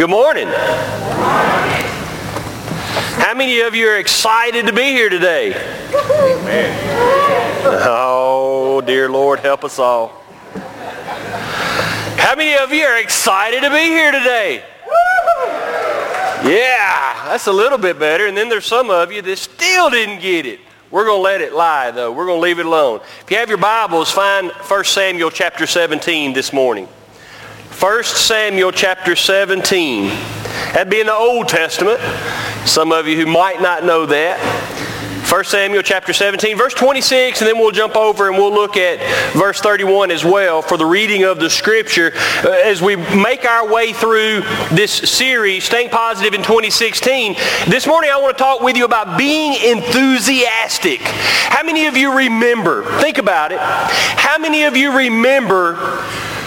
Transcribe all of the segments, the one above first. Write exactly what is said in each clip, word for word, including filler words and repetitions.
Good morning. How many of you are excited to be here today? Amen. Oh, dear Lord, help us all. How many of you are excited to be here today? Yeah, that's a little bit better. And then there's some of you that still didn't get it. We're going to let it lie, though. We're going to leave it alone. If you have your Bibles, find First Samuel chapter seventeen this morning. First Samuel chapter seventeen. That'd be in the Old Testament. Some of you who might not know that. First Samuel chapter seventeen, verse twenty-six, and then we'll jump over and we'll look at verse thirty-one as well for the reading of the Scripture. Uh, as we make our way through this series, Staying Positive in twenty sixteen, this morning I want to talk with you about being enthusiastic. How many of you remember, think about it, how many of you remember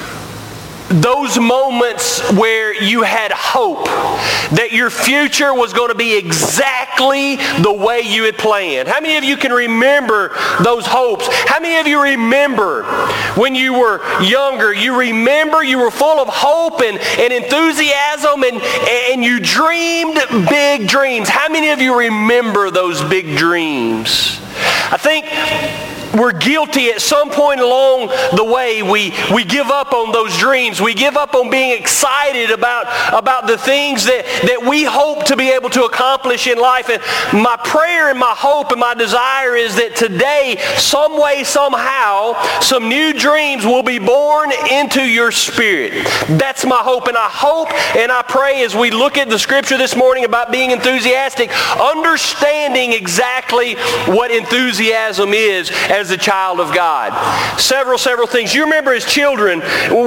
those moments where you had hope that your future was going to be exactly the way you had planned? How many of you can remember those hopes? How many of you remember when you were younger, you remember you were full of hope and, and enthusiasm and, and you dreamed big dreams? How many of you remember those big dreams? I think we're guilty at some point along the way. We, we give up on those dreams. We give up on being excited about, about the things that, that we hope to be able to accomplish in life. And my prayer and my hope and my desire is that today, some way, somehow, some new dreams will be born into your spirit. That's my hope. And I hope and I pray as we look at the Scripture this morning about being enthusiastic, understanding exactly what enthusiasm is as a child of God. Several, several things. You remember as children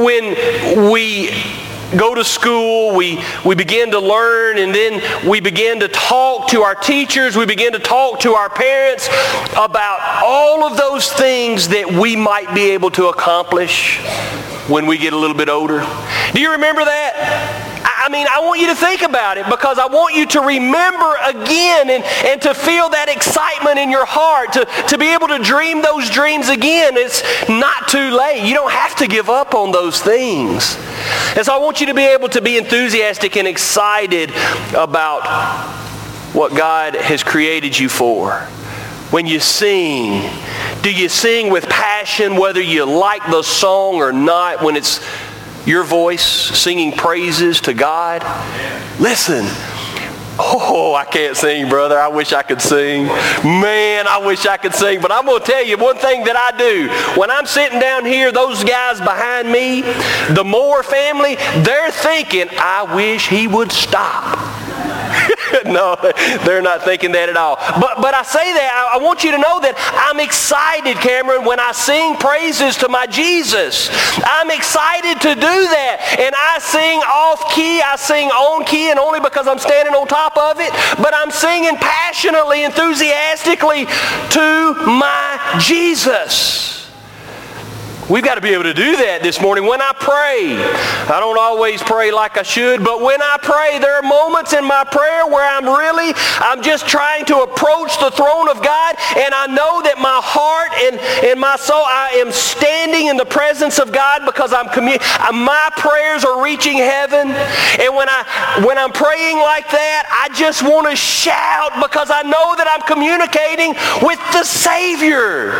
when we go to school, we, we begin to learn, and then we begin to talk to our teachers, we begin to talk to our parents about all of those things that we might be able to accomplish when we get a little bit older. Do you remember that? I mean, I want you to think about it because I want you to remember again and, and to feel that excitement in your heart, to, to be able to dream those dreams again. It's not too late. You don't have to give up on those things. And so I want you to be able to be enthusiastic and excited about what God has created you for. When you sing, do you sing with passion whether you like the song or not, when it's your voice singing praises to God? Listen. Oh, I can't sing, brother. I wish I could sing. Man, I wish I could sing. But I'm going to tell you one thing that I do. When I'm sitting down here, those guys behind me, the Moore family, they're thinking, I wish he would stop. No, they're not thinking that at all. But but I say that, I, I want you to know that I'm excited, Cameron, when I sing praises to my Jesus. I'm excited to do that. And I sing off key, I sing on key, and only because I'm standing on top of it. But I'm singing passionately, enthusiastically to my Jesus. We've got to be able to do that this morning. When I pray, I don't always pray like I should, but when I pray, there are moments in my prayer where I'm really, I'm just trying to approach the throne of God, and I know that my heart and, and my soul, I am standing in the presence of God because I'm commu- my prayers are reaching heaven. And when, I, when I'm praying like that, I just want to shout because I know that I'm communicating with the Savior.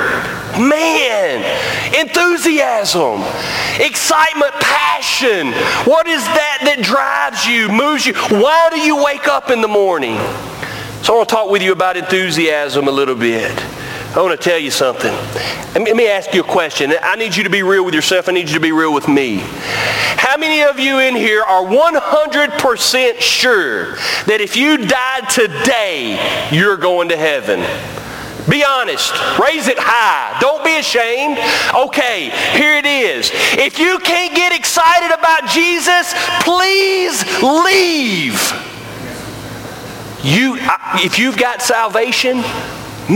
Man, enthusiasm, excitement, passion. What is that that drives you, moves you? Why do you wake up in the morning? So I want to talk with you about enthusiasm a little bit. I want to tell you something. Let me ask you a question. I need you to be real with yourself. I need you to be real with me. How many of you in here are one hundred percent sure that if you died today, you're going to heaven? Be honest. Raise it high. Don't be ashamed. Okay, here it is. If you can't get excited about Jesus, please leave. You, if you've got salvation,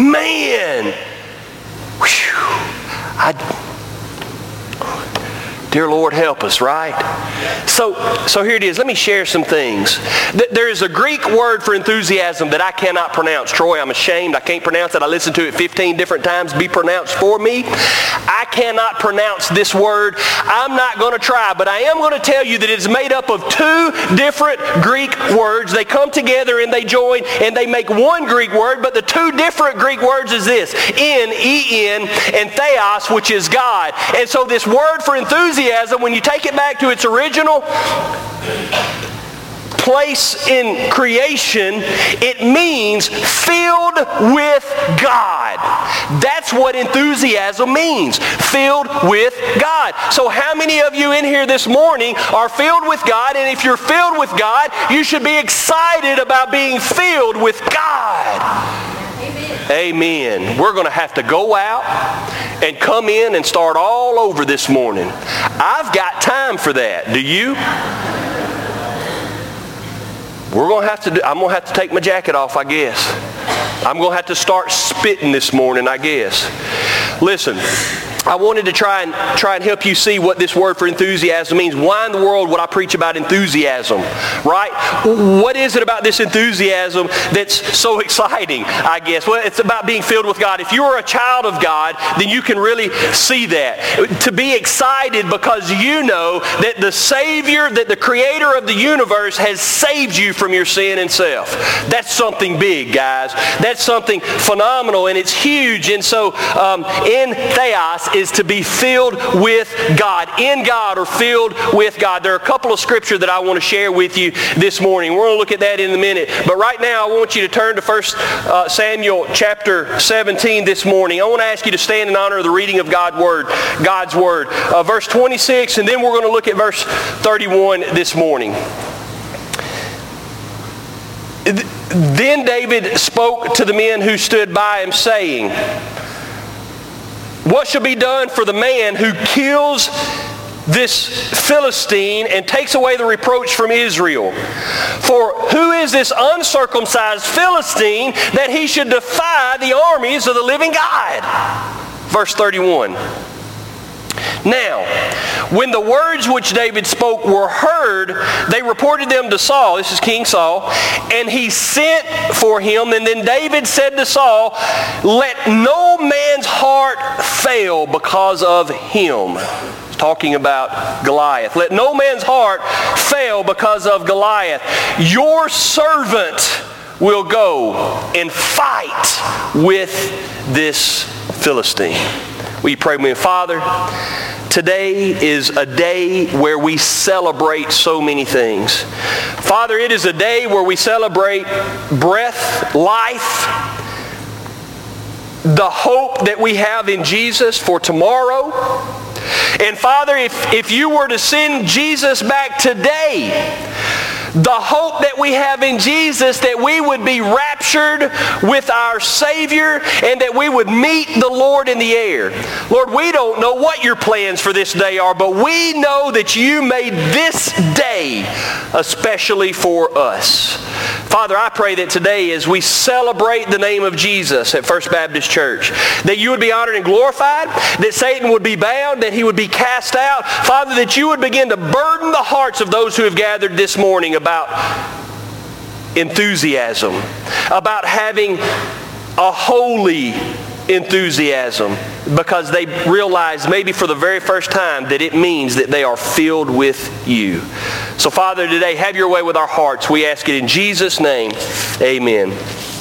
man, whew, I, Dear Lord, help us, right? So, so here it is. Let me share some things. There is a Greek word for enthusiasm that I cannot pronounce. Troy, I'm ashamed. I can't pronounce it. I listened to it fifteen different times be pronounced for me. I cannot pronounce this word. I'm not going to try, but I am going to tell you that it's made up of two different Greek words. They come together and they join and they make one Greek word, but the two different Greek words is this: en, E N, and theos, which is God. And so this word for enthusiasm, when you take it back to its original place in creation, it means filled with God. That's what enthusiasm means, filled with God. So how many of you in here this morning are filled with God? And if you're filled with God, you should be excited about being filled with God. Amen. We're going to have to go out and come in and start all over this morning. I've got time for that. Do you? We're going to have to do, I'm going to have to take my jacket off, I guess. I'm going to have to start spitting this morning, I guess. Listen, I wanted to try and try and help you see what this word for enthusiasm means. Why in the world would I preach about enthusiasm, right? What is it about this enthusiasm that's so exciting, I guess? Well, it's about being filled with God. If you are a child of God, then you can really see that. To be excited because you know that the Savior, that the Creator of the universe has saved you from your sin and self. That's something big, guys. That's something phenomenal, and it's huge. And so um, in theos is to be filled with God. In God or filled with God. There are a couple of scripture that I want to share with you this morning. We're going to look at that in a minute. But right now I want you to turn to First Samuel chapter seventeen this morning. I want to ask you to stand in honor of the reading of God's Word. God's Word. Uh, verse twenty-six, and then we're going to look at verse thirty-one this morning. Then David spoke to the men who stood by him, saying, what shall be done for the man who kills this Philistine and takes away the reproach from Israel? For who is this uncircumcised Philistine that he should defy the armies of the living God? Verse thirty-one. Now, when the words which David spoke were heard, they reported them to Saul. This is King Saul. And he sent for him. And then David said to Saul, let no man's heart fail because of him. He's talking about Goliath. Let no man's heart fail because of Goliath. Your servant will go and fight with this Philistine. Will you pray with me? Father, today is a day where we celebrate so many things. Father, it is a day where we celebrate breath, life, the hope that we have in Jesus for tomorrow. And Father, if, if you were to send Jesus back today, the hope that we have in Jesus, that we would be raptured with our Savior and that we would meet the Lord in the air. Lord, we don't know what your plans for this day are, but we know that you made this day especially for us. Father, I pray that today as we celebrate the name of Jesus at First Baptist Church, that you would be honored and glorified, that Satan would be bound, that he would be cast out. Father, that you would begin to burden the hearts of those who have gathered this morning about enthusiasm, about having a holy enthusiasm, because they realize maybe for the very first time that it means that they are filled with you. So Father, today have your way with our hearts. We ask it in Jesus' name. Amen.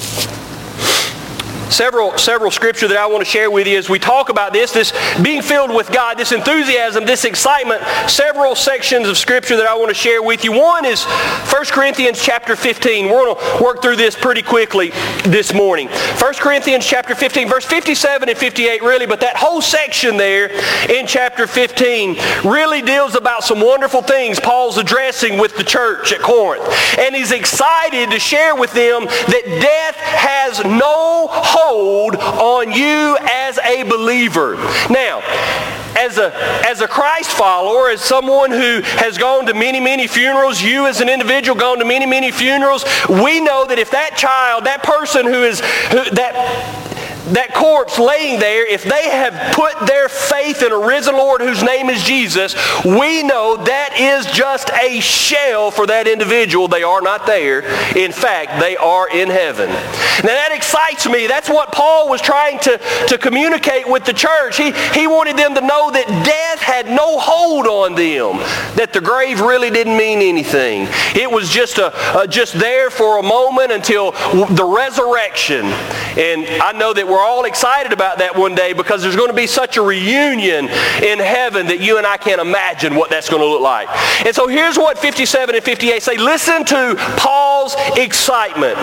Several, several scripture that I want to share with you as we talk about this, this being filled with God, this enthusiasm, this excitement. Several sections of scripture that I want to share with you. One is First Corinthians chapter fifteen. We're going to work through this pretty quickly this morning. First Corinthians chapter fifteen, verse fifty-seven and fifty-eight really, but that whole section there in chapter fifteen really deals about some wonderful things Paul's addressing with the church at Corinth. And he's excited to share with them that death has no hold on you as a believer. Now, as a, as a Christ follower, as someone who has gone to many, many funerals, you as an individual gone to many, many funerals, we know that if that child, that person who is, who, that that corpse laying there, if they have put their faith in a risen Lord whose name is Jesus, we know that is just a shell for that individual. They are not there. In fact, they are in heaven. Now that excites me. That's what Paul was trying to, to communicate with the church. He, he wanted them to know that death had no hold on them, that the grave really didn't mean anything. It was just, a, a, just there for a moment until the resurrection. And I know that we're all excited about that one day because there's going to be such a reunion in heaven that you and I can't imagine what that's going to look like. And so here's what fifty-seven and fifty-eight say. Listen to Paul's excitement.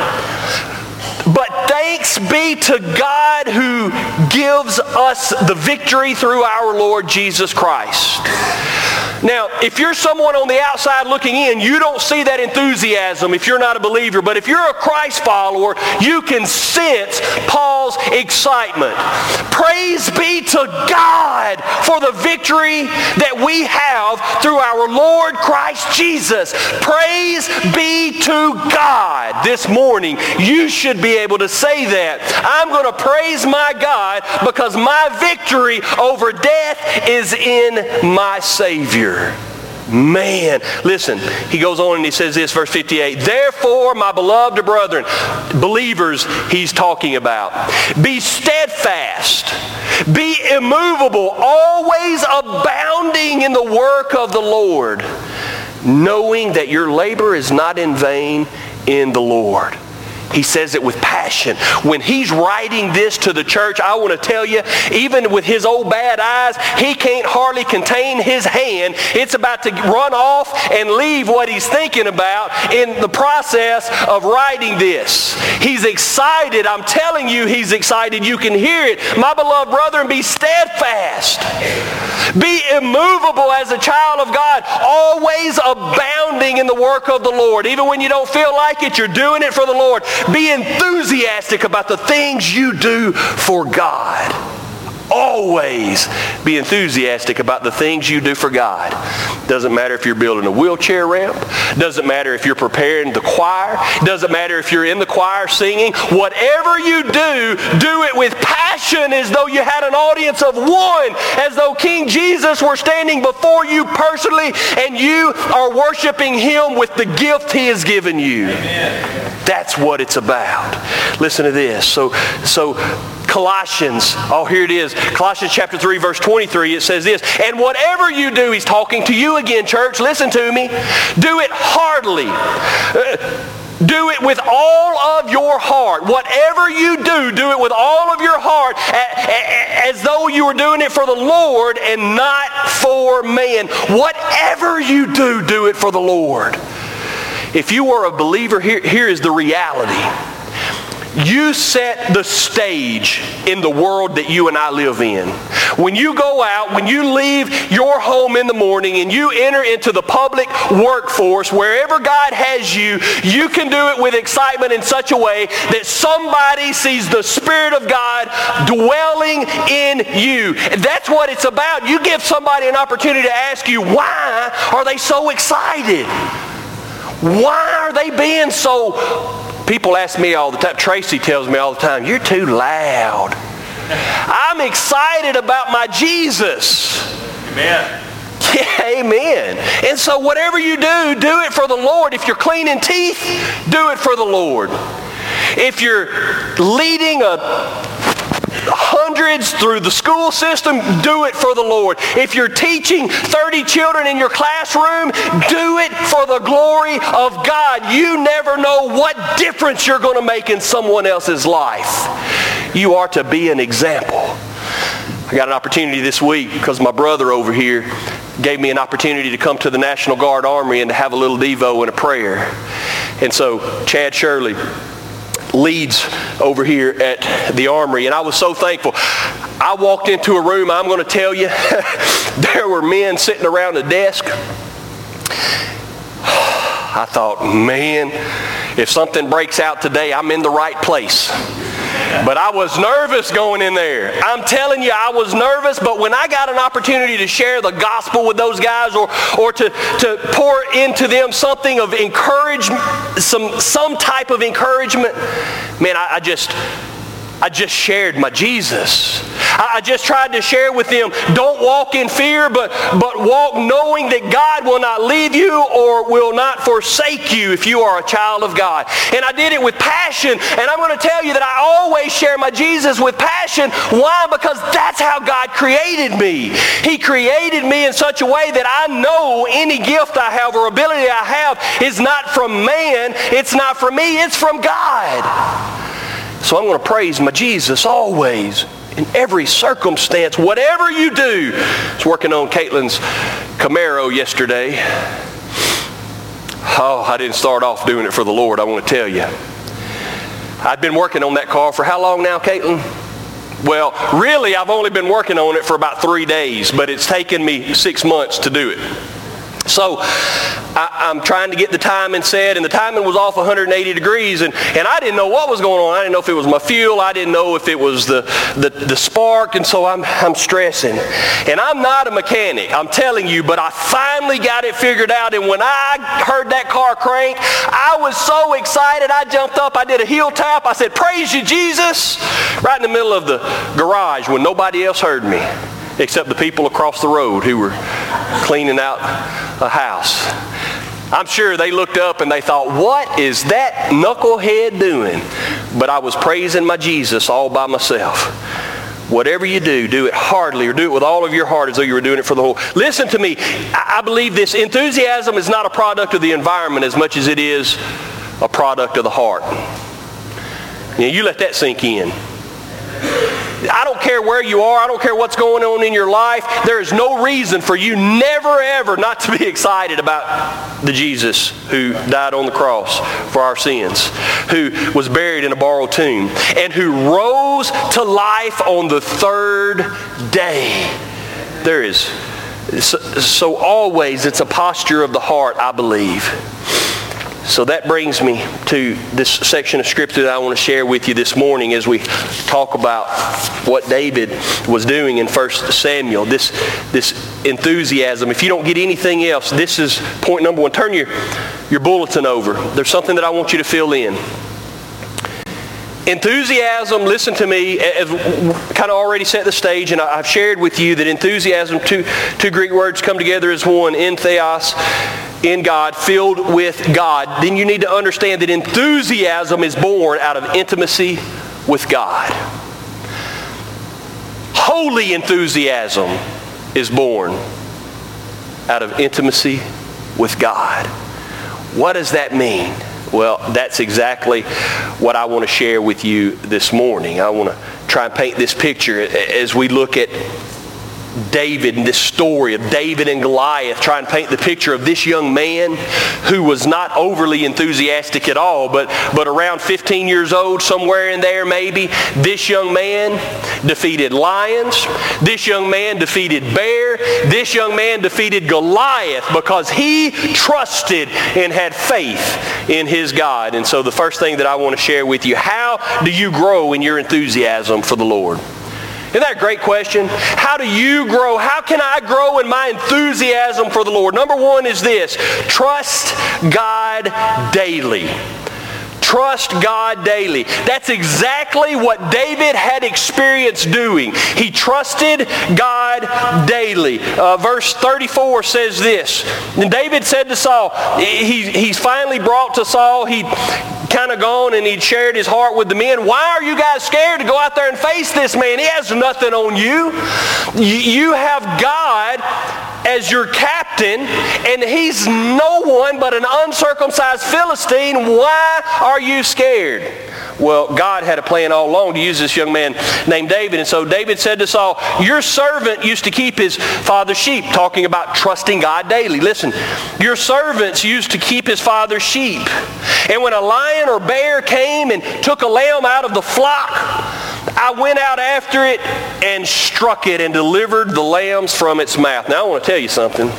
But thanks be to God who gives us the victory through our Lord Jesus Christ. Now, if you're someone on the outside looking in, you don't see that enthusiasm if you're not a believer. But if you're a Christ follower, you can sense Paul's excitement. Praise be to God for the victory that we have through our Lord Christ Jesus. Praise be to God. This morning, you should be able to say that. I'm going to praise my God because my victory over death is in my Savior. Man, listen, he goes on and he says this, verse fifty-eight. Therefore, my beloved brethren, believers he's talking about, be steadfast, be immovable, always abounding in the work of the Lord, knowing that your labor is not in vain in the Lord. He says it with passion. When he's writing this to the church, I want to tell you, even with his old bad eyes, he can't hardly contain his hand. It's about to run off and leave what he's thinking about in the process of writing this. He's excited. I'm telling you, he's excited. You can hear it. My beloved brethren, be steadfast. Be immovable as a child of God, always abounding in the work of the Lord. Even when you don't feel like it, you're doing it for the Lord. Be enthusiastic about the things you do for God. Always be enthusiastic about the things you do for God. Doesn't matter if you're building a wheelchair ramp. Doesn't matter if you're preparing the choir. Doesn't matter if you're in the choir singing. Whatever you do, do it with passion as though you had an audience of one, as though King Jesus were standing before you personally and you are worshiping Him with the gift He has given you. Amen. That's what it's about. Listen to this. So, so Colossians, oh here it is. Colossians chapter three verse twenty-three, it says this. And whatever you do, he's talking to you again, church, listen to me. Do it heartily. Uh, Do it with all of your heart. Whatever you do, do it with all of your heart as though you were doing it for the Lord and not for man. Whatever you do, do it for the Lord. If you are a believer, here, here is the reality. You set the stage in the world that you and I live in. When you go out, when you leave your home in the morning and you enter into the public workforce, wherever God has you, you can do it with excitement in such a way that somebody sees the Spirit of God dwelling in you. That's what it's about. You give somebody an opportunity to ask you, why are they so excited? Why are they being so... People ask me all the time, Tracy tells me all the time, you're too loud. I'm excited about my Jesus. Amen. Yeah, amen. And so whatever you do, do it for the Lord. If you're cleaning teeth, do it for the Lord. If you're leading a hundreds through the school system, do it for the Lord. If you're teaching thirty children in your classroom, do it for the glory of God. You never know what difference you're going to make in someone else's life. You are to be an example. I got an opportunity this week because my brother over here gave me an opportunity to come to the National Guard Armory and to have a little devo and a prayer. And so Chad Shirley leads over here at the Armory, and I was so thankful. I walked into a room, I'm going to tell you, there were men sitting around a desk. I thought, man, if something breaks out today, I'm in the right place. But I was nervous going in there. I'm telling you, I was nervous, but when I got an opportunity to share the gospel with those guys or, or to, to pour into them something of encouragement, some, some type of encouragement, man, I, I just, I just shared my Jesus. I just tried to share with them, don't walk in fear, but, but walk knowing that God will not leave you or will not forsake you if you are a child of God. And I did it with passion, and I'm going to tell you that I always share my Jesus with passion. Why? Because that's how God created me. He created me in such a way that I know any gift I have or ability I have is not from man, it's not from me, it's from God. So I'm going to praise my Jesus always, in every circumstance, whatever you do. I was working on Caitlin's Camaro yesterday. Oh, I didn't start off doing it for the Lord, I want to tell you. I've been working on that car for how long now, Caitlin? Well, really, I've only been working on it for about three days, but it's taken me six months to do it. So I, I'm trying to get the timing set, and the timing was off one hundred eighty degrees, and, and I didn't know what was going on. I didn't know if it was my fuel. I didn't know if it was the, the, the spark, and so I'm, I'm stressing. And I'm not a mechanic, I'm telling you, but I finally got it figured out, and when I heard that car crank, I was so excited. I jumped up, I did a heel tap, I said, praise you, Jesus, right in the middle of the garage when nobody else heard me, except the people across the road who were cleaning out a house. I'm sure they looked up and they thought, what is that knucklehead doing? But I was praising my Jesus all by myself. Whatever you do, do it heartily, or do it with all of your heart as though you were doing it for the whole. Listen to me. I believe this. Enthusiasm is not a product of the environment as much as it is a product of the heart. Now, you let that sink in. I don't care where you are. I don't care what's going on in your life. There is no reason for you never, ever not to be excited about the Jesus who died on the cross for our sins, who was buried in a borrowed tomb, and who rose to life on the third day. There is, so, so always it's a posture of the heart, I believe. So that brings me to this section of Scripture that I want to share with you this morning as we talk about what David was doing in First Samuel. This, this enthusiasm. If you don't get anything else, this is point number one. Turn your, your bulletin over. There's something that I want you to fill in. Enthusiasm, listen to me, as kind of already set the stage, and I've shared with you that enthusiasm, two, two Greek words come together as one, entheos, in God, filled with God. Then you need to understand that enthusiasm is born out of intimacy with God. Holy enthusiasm is born out of intimacy with God. What does that mean? Well, that's exactly what I want to share with you this morning. I want to try and paint this picture as we look at David and this story of David and Goliath, try and paint the picture of this young man who was not overly enthusiastic at all, but, but around fifteen years old, somewhere in there maybe, this young man defeated lions, this young man defeated bear, this young man defeated Goliath because he trusted and had faith in his God. And so the first thing that I want to share with you, how do you grow in your enthusiasm for the Lord? Isn't that a great question? How do you grow? How can I grow in my enthusiasm for the Lord? Number one is this: trust God daily. Trust God daily. That's exactly what David had experienced doing. He trusted God daily. Uh, verse thirty-four says this. And David said to Saul, he, he's finally brought to Saul, he kind of gone and he'd shared his heart with the men. Why are you guys scared to go out there and face this man? He has nothing on you. You have God as your captain, and he's no one but an uncircumcised Philistine. Why are you scared? Well, God had a plan all along to use this young man named David. And so David said to Saul, your servant used to keep his father's sheep, talking about trusting God daily. Listen, your servants used to keep his father's sheep. And when a lion or bear came and took a lamb out of the flock, I went out after it and struck it and delivered the lambs from its mouth. Now I want to tell you something.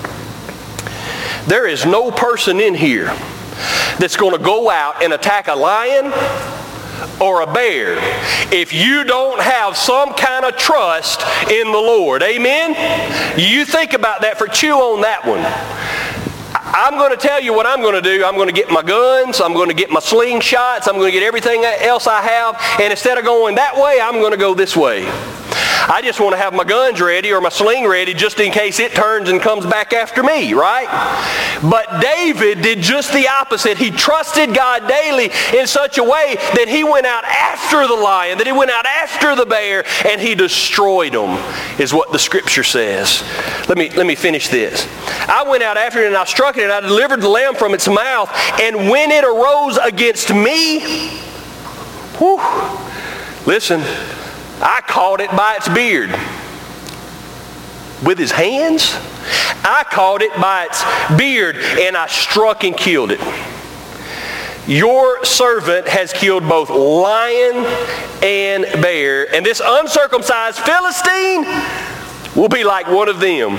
There is no person in here that's going to go out and attack a lion or a bear if you don't have some kind of trust in the Lord. Amen? You think about that, for chew on that one. I'm going to tell you what I'm going to do. I'm going to get my guns. I'm going to get my slingshots. I'm going to get everything else I have. And instead of going that way, I'm going to go this way. I just want to have my guns ready or my sling ready just in case it turns and comes back after me, right? But David did just the opposite. He trusted God daily in such a way that he went out after the lion, that he went out after the bear, and he destroyed them, is what the scripture says. Let me, let me finish this. I went out after it and I struck it and I delivered the lamb from its mouth, and when it arose against me, whew, listen, I caught it by its beard. With his hands, I caught it by its beard, and I struck and killed it. Your servant has killed both lion and bear, and this uncircumcised Philistine will be like one of them,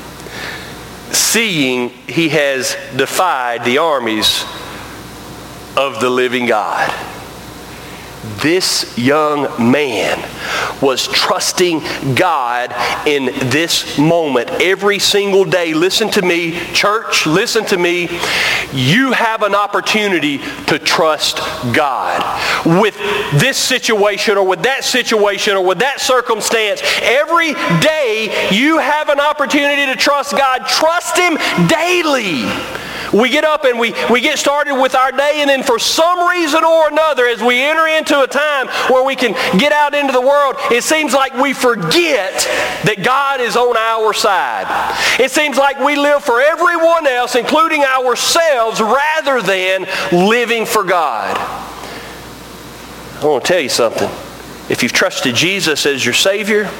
seeing he has defied the armies of the living God. This young man was trusting God in this moment every single day. Listen to me, church, listen to me. You have an opportunity to trust God. With this situation or with that situation or with that circumstance, every day you have an opportunity to trust God. Trust Him daily. We get up and we, we get started with our day, and then for some reason or another, as we enter into a time where we can get out into the world, it seems like we forget that God is on our side. It seems like we live for everyone else, including ourselves, rather than living for God. I want to tell you something. If you've trusted Jesus as your Savior,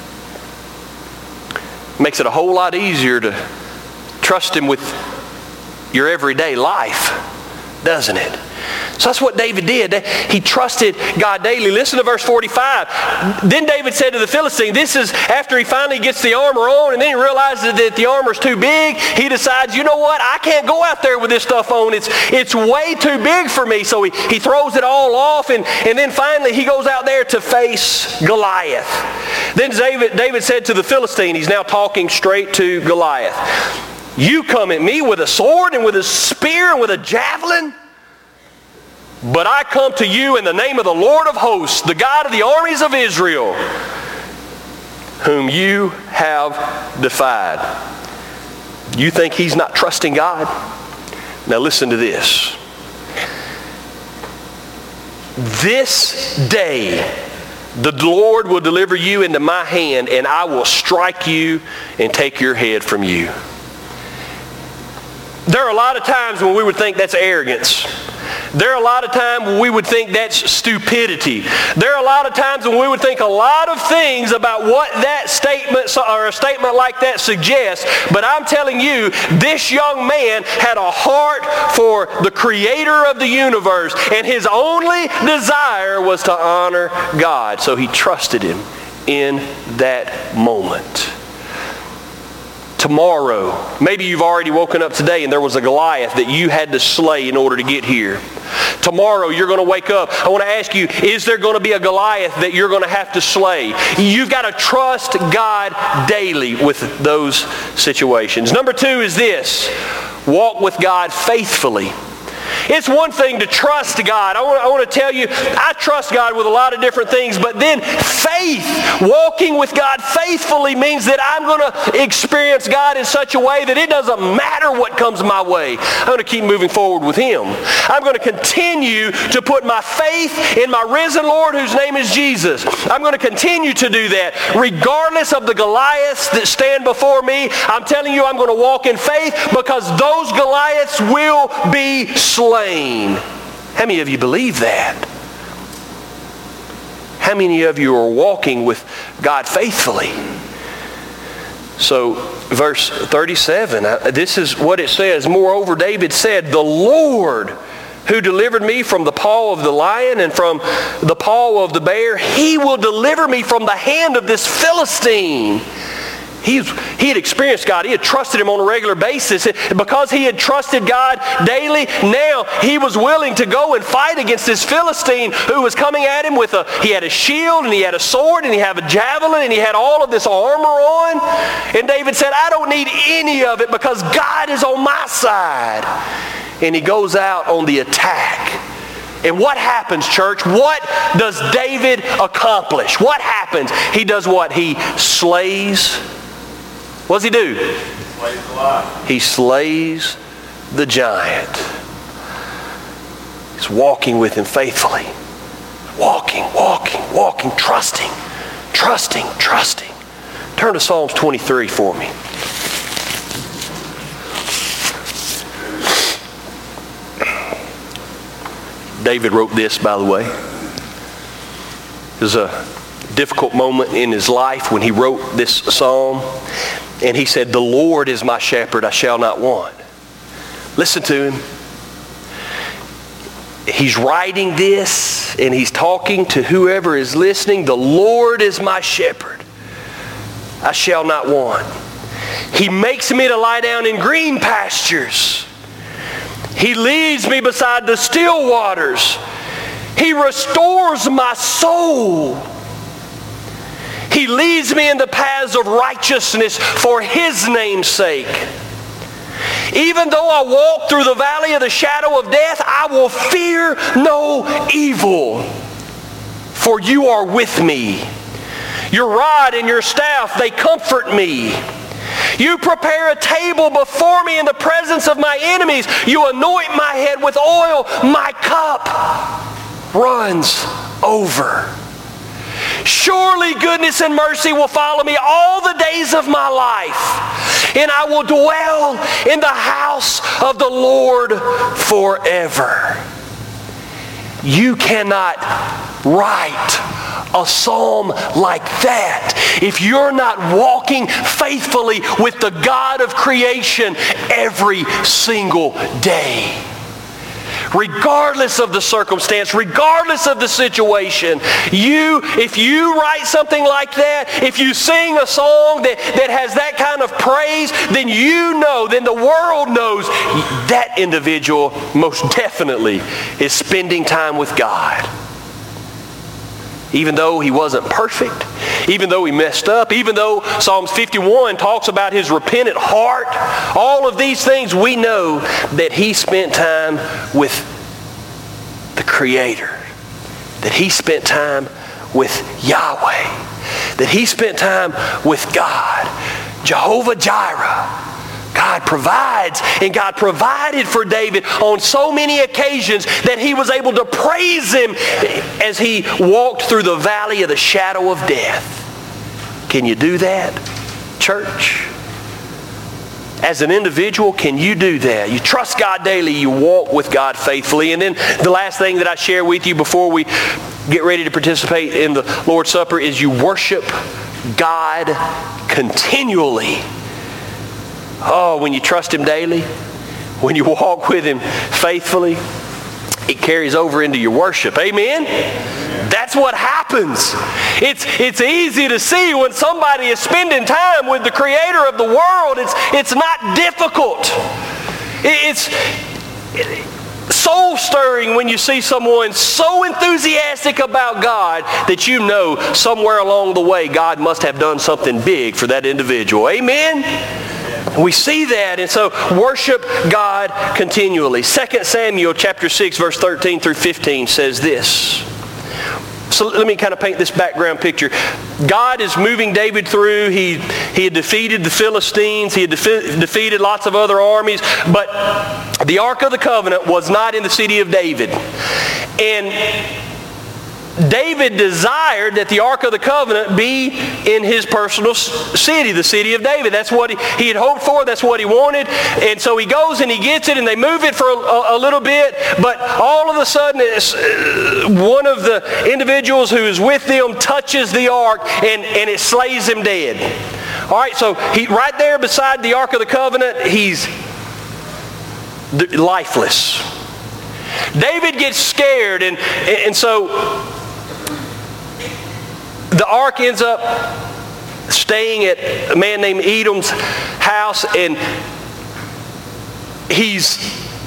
it makes it a whole lot easier to trust Him with your everyday life, doesn't it? So that's what David did. He trusted God daily. Listen to verse forty-five. Then David said to the Philistine, this is after he finally gets the armor on, and then he realizes that the armor's too big. He decides, you know what? I can't go out there with this stuff on. It's, it's way too big for me. So he, he throws it all off, and, and then finally he goes out there to face Goliath. Then David, David said to the Philistine, he's now talking straight to Goliath, you come at me with a sword and with a spear and with a javelin? But I come to you in the name of the Lord of hosts, the God of the armies of Israel, whom you have defied. You think he's not trusting God? Now listen to this. This day the Lord will deliver you into my hand, and I will strike you and take your head from you. There are a lot of times when we would think that's arrogance. There are a lot of times when we would think that's stupidity. There are a lot of times when we would think a lot of things about what that statement or a statement like that suggests. But I'm telling you, this young man had a heart for the Creator of the universe, and his only desire was to honor God. So he trusted Him in that moment. Tomorrow, maybe you've already woken up today and there was a Goliath that you had to slay in order to get here. Tomorrow you're going to wake up. I want to ask you, is there going to be a Goliath that you're going to have to slay? You've got to trust God daily with those situations. Number two is this: walk with God faithfully. It's one thing to trust God. I want, I want to tell you, I trust God with a lot of different things, but then faith, walking with God faithfully, means that I'm going to experience God in such a way that it doesn't matter what comes my way. I'm going to keep moving forward with Him. I'm going to continue to put my faith in my risen Lord, whose name is Jesus. I'm going to continue to do that regardless of the Goliaths that stand before me. I'm telling you, I'm going to walk in faith because those Goliaths will be slain. How many of you believe that? How many of you are walking with God faithfully? So, verse thirty-seven, this is what it says. Moreover, David said, the Lord who delivered me from the paw of the lion and from the paw of the bear, He will deliver me from the hand of this Philistine. He, he had experienced God. He had trusted Him on a regular basis. And because he had trusted God daily, now he was willing to go and fight against this Philistine who was coming at him with a, he had a shield and he had a sword and he had a javelin and he had all of this armor on. And David said, I don't need any of it because God is on my side. And he goes out on the attack. And what happens, church? What does David accomplish? What happens? He does what? He slays. What does he do? He slays the lion. He slays the giant. He's walking with him faithfully. Walking, walking, walking, trusting, trusting, trusting. Turn to Psalms twenty-three for me. David wrote this, by the way. It was a difficult moment in his life when he wrote this psalm. And he said, the Lord is my shepherd, I shall not want. Listen to him. He's writing this and he's talking to whoever is listening. The Lord is my shepherd, I shall not want. He makes me to lie down in green pastures. He leads me beside the still waters. He restores my soul. He leads me in the paths of righteousness for His name's sake. Even though I walk through the valley of the shadow of death, I will fear no evil, for You are with me. Your rod and your staff, they comfort me. You prepare a table before me in the presence of my enemies. You anoint my head with oil. My cup runs over. Surely goodness and mercy will follow me all the days of my life, and I will dwell in the house of the Lord forever. You cannot write a psalm like that if you're not walking faithfully with the God of creation every single day. Regardless of the circumstance, regardless of the situation, you, if you write something like that, if you sing a song that, that has that kind of praise, then you know, then the world knows that individual most definitely is spending time with God. Even though he wasn't perfect, even though he messed up, even though Psalms fifty-one talks about his repentant heart, all of these things, we know that he spent time with the Creator, that he spent time with Yahweh, that he spent time with God, Jehovah Jireh. God provides, and God provided for David on so many occasions that he was able to praise Him as he walked through the valley of the shadow of death. Can you do that, church? As an individual, can you do that? You trust God daily, you walk with God faithfully. And then the last thing that I share with you before we get ready to participate in the Lord's Supper is you worship God continually. Oh, when you trust Him daily, when you walk with Him faithfully, it carries over into your worship. Amen? That's what happens. It's, it's easy to see when somebody is spending time with the Creator of the world. It's, it's not difficult. It's soul-stirring when you see someone so enthusiastic about God that you know somewhere along the way God must have done something big for that individual. Amen? We see that, and so worship God continually. Second Samuel chapter six, verse thirteen through fifteen says this. So let me kind of paint this background picture. God is moving David through. He, he had defeated the Philistines. He had defe- defeated lots of other armies. But the Ark of the Covenant was not in the city of David. And David desired that the Ark of the Covenant be in his personal city, the city of David. That's what he, he had hoped for. That's what he wanted. And so he goes and he gets it, and they move it for a, a little bit. But all of a sudden, it's, uh, one of the individuals who is with them touches the Ark, and, and it slays him dead. All right, so he right there beside the Ark of the Covenant, he's lifeless. David gets scared, and, and so the ark ends up staying at a man named Edom's house, and he's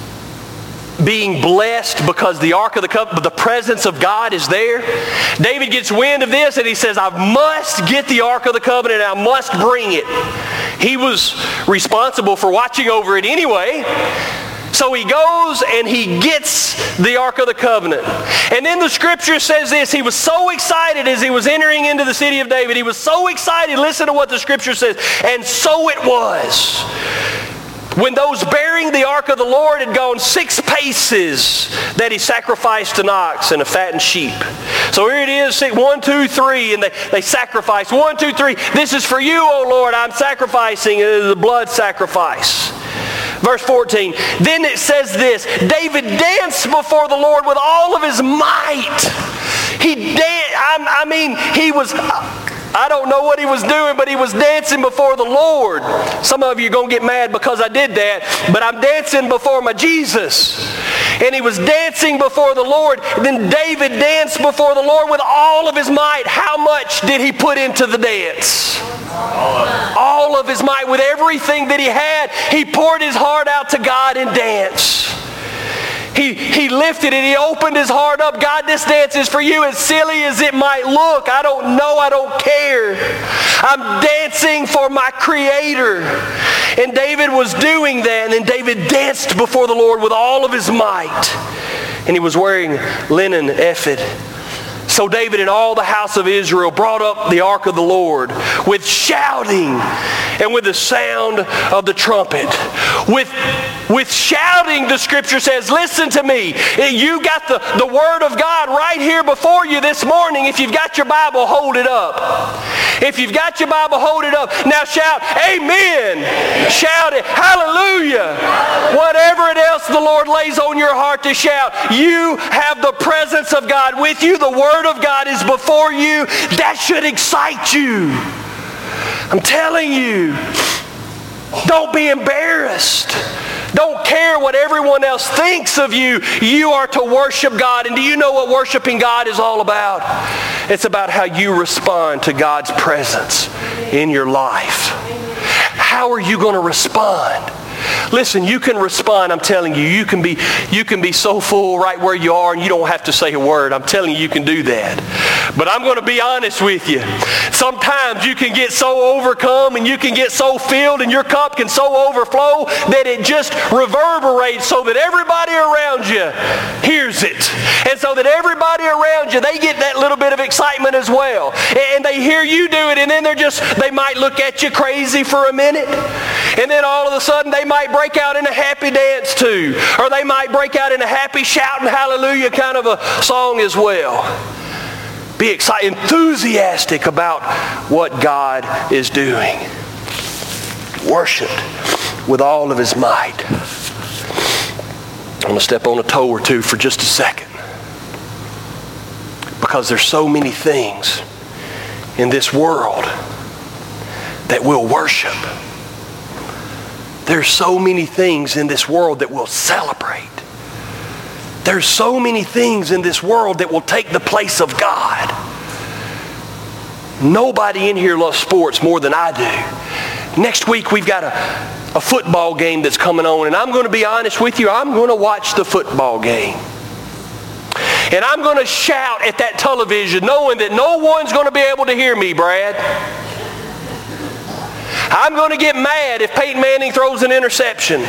being blessed because the Ark of the Covenant, the presence of God is there. David gets wind of this and he says, I must get the Ark of the Covenant and I must bring it. He was responsible for watching over it anyway. So he goes and he gets the Ark of the Covenant. And then the scripture says this, he was so excited as he was entering into the city of David. He was so excited, listen to what the scripture says, and so it was. When those bearing the ark of the Lord had gone six paces, that he sacrificed an ox and a fattened sheep. So here it is, one, two, three, and they, they sacrifice. One, two, three, this is for you, O Lord, I'm sacrificing the blood sacrifice. Verse fourteen, then it says this, David danced before the Lord with all of his might. He danced, I, I mean, he was... I don't know what he was doing, but he was dancing before the Lord. Some of you are going to get mad because I did that, but I'm dancing before my Jesus. And he was dancing before the Lord. Then David danced before the Lord with all of his might. How much did he put into the dance? All of his might. With everything that he had, he poured his heart out to God in dance. He, he lifted it. He opened his heart up. God, this dance is for you. As silly as it might look, I don't know. I don't care. I'm dancing for my Creator. And David was doing that. And then David danced before the Lord with all of his might. And he was wearing linen ephod. So David and all the house of Israel brought up the ark of the Lord with shouting and with the sound of the trumpet. With, with shouting, the scripture says, listen to me. You got the, the word of God right here before you this morning. If you've got your Bible, hold it up. If you've got your Bible, hold it up. Now shout, amen. Shout it, hallelujah. Whatever it else the Lord lays on your heart to shout, you have the presence of God with you. The word of God is before you. That should excite you. I'm telling you, don't be embarrassed. Don't care what everyone else thinks of you. You are to worship God. And do you know what worshiping God is all about? It's about how you respond to God's presence in your life. How are you going to respond? Listen, you can respond, I'm telling you. You can be you can be so full right where you are and you don't have to say a word. I'm telling you, you can do that. But I'm going to be honest with you. Sometimes you can get so overcome and you can get so filled and your cup can so overflow that it just reverberates so that everybody around you hears it. And so that everybody around you, they get that little bit of excitement as well. And they hear you do it and then they're just, they might look at you crazy for a minute. And then all of a sudden they might break out in a happy dance too. Or they might break out in a happy shouting hallelujah kind of a song as well. Be excited, enthusiastic about what God is doing. Worship with all of his might. I'm going to step on a toe or two for just a second. Because there's so many things in this world that we'll worship. There's so many things in this world that we'll celebrate. There's so many things in this world that will take the place of God. Nobody in here loves sports more than I do. Next week we've got a, a football game that's coming on, and I'm going to be honest with you, I'm going to watch the football game. And I'm going to shout at that television knowing that no one's going to be able to hear me, Brad. I'm going to get mad if Peyton Manning throws an interception.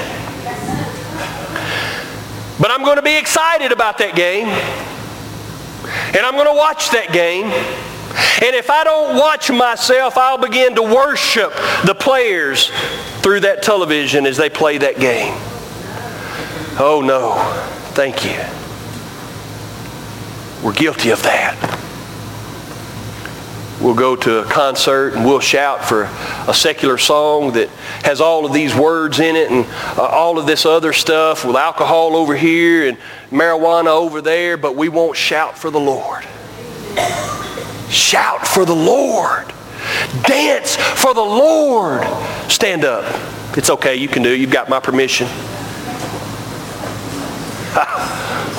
But I'm going to be excited about that game. And I'm going to watch that game. And if I don't watch myself, I'll begin to worship the players through that television as they play that game. Oh no, thank you. We're guilty of that. We'll go to a concert and we'll shout for a secular song that has all of these words in it and uh, all of this other stuff with alcohol over here and marijuana over there, but we won't shout for the Lord. Shout for the Lord. Dance for the Lord. Stand up. It's okay, you can do it. You've got my permission.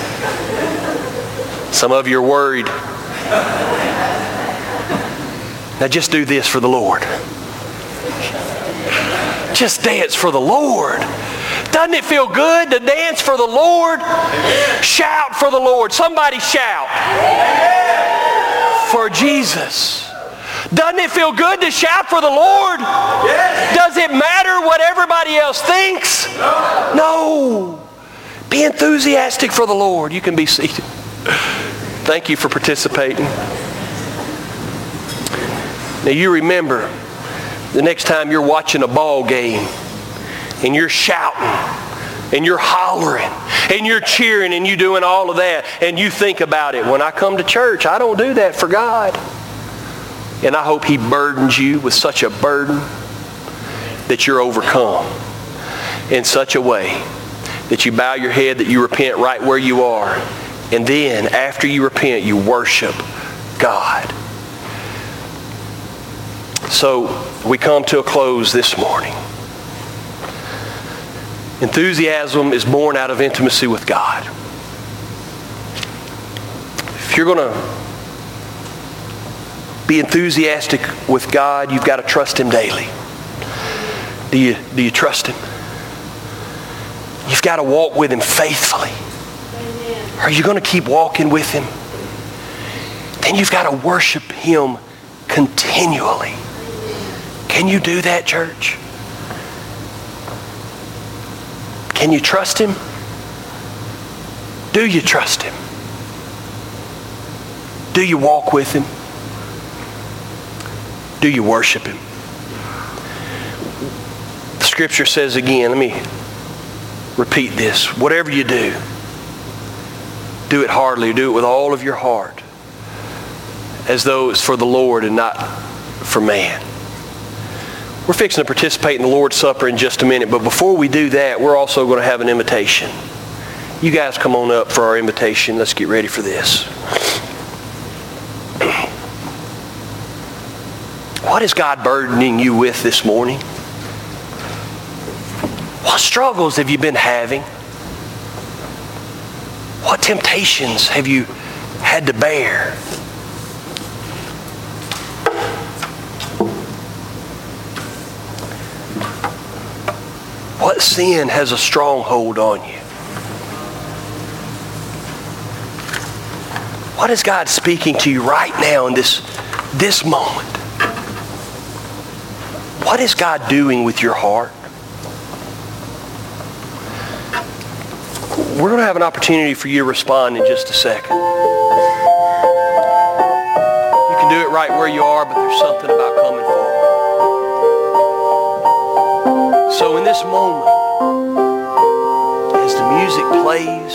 Some of you are worried. Now just do this for the Lord. Just dance for the Lord. Doesn't it feel good to dance for the Lord? Amen. Shout for the Lord. Somebody shout. Amen. For Jesus. Doesn't it feel good to shout for the Lord? Yes. Does it matter what everybody else thinks? No. No. Be enthusiastic for the Lord. You can be seated. Thank you for participating. Now you remember, the next time you're watching a ball game and you're shouting and you're hollering and you're cheering and you're doing all of that, and you think about it, when I come to church, I don't do that for God. And I hope He burdens you with such a burden that you're overcome in such a way that you bow your head, that you repent right where you are. And then, after you repent, you worship God. So, we come to a close this morning. Enthusiasm is born out of intimacy with God. If you're going to be enthusiastic with God, you've got to trust Him daily. Do you, do you trust Him? You've got to walk with Him faithfully. Amen. Are you going to keep walking with Him? Then you've got to worship Him continually. Can you do that, church? Can you trust Him? Do you trust Him? Do you walk with Him? Do you worship Him? The Scripture says again, let me repeat this. Whatever you do, do it heartily. Do it with all of your heart, as though it's for the Lord and not for man. We're fixing to participate in the Lord's Supper in just a minute, but before we do that, we're also going to have an invitation. You guys come on up for our invitation. Let's get ready for this. What is God burdening you with this morning? What struggles have you been having? What temptations have you had to bear? What sin has a stronghold on you? What is God speaking to you right now in this, this moment? What is God doing with your heart? We're going to have an opportunity for you to respond in just a second. You can do it right where you are, but there's something about coming forward. So in this moment, as the music plays,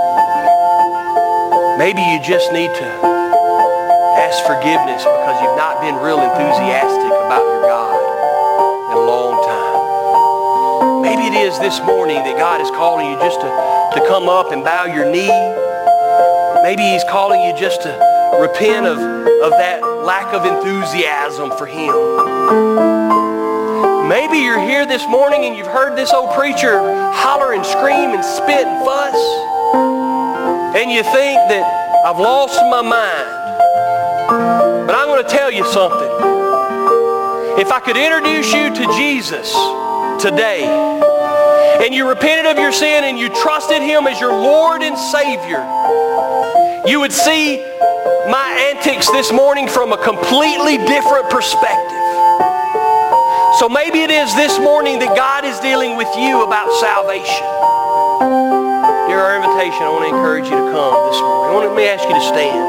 maybe you just need to ask forgiveness because you've not been real enthusiastic about your God in a long time. Maybe it is this morning that God is calling you just to, to come up and bow your knee. Maybe He's calling you just to repent of, of that lack of enthusiasm for Him. Maybe you're here this morning and you've heard this old preacher holler and scream and spit and fuss, and you think that I've lost my mind. But I'm going to tell you something. If I could introduce you to Jesus today, and you repented of your sin and you trusted Him as your Lord and Savior, you would see my antics this morning from a completely different perspective. So maybe it is this morning that God is dealing with you about salvation. Dear, our invitation, I want to encourage you to come this morning. I want to, let me ask you to stand.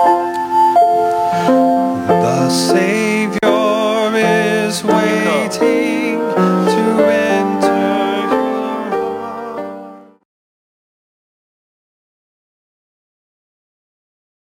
The Savior is waiting.